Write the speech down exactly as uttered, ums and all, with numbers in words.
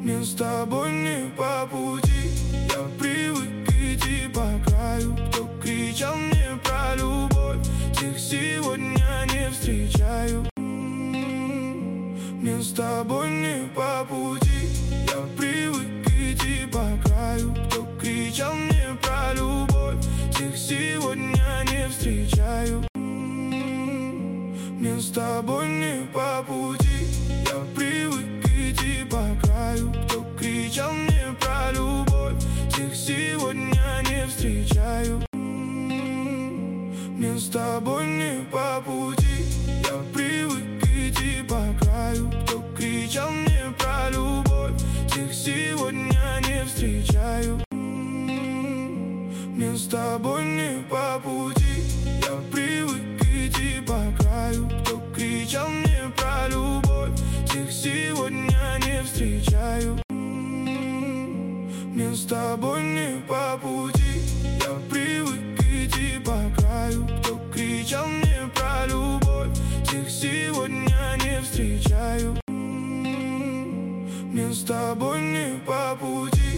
Мне с тобой не по пути. Я привык идти по краю. Кто кричал мне про любовь, тех сегодня не встречаю. Мне с тобой не по пути. Я привык идти по краю. Кто кричал мне про любовь, тех сегодня не встречаю. Мне с тобой не по пути. Я привык идти по краю. Кто кричал мне про любовь, тех сегодня не встречаю. Мне с тобой не по пути. Я привык идти по краю. Кто кричал мне про любовь, тех сегодня не встречаю. Мне с тобой не по пути. Я привык идти по краю. Кто кричал мне про любовь, тех сегодня не встречаю. Мне с тобой не по пути. Я привык идти по краю. Кто кричал мне про любовь, тех сегодня не встречаю. Мне с тобой не по пути.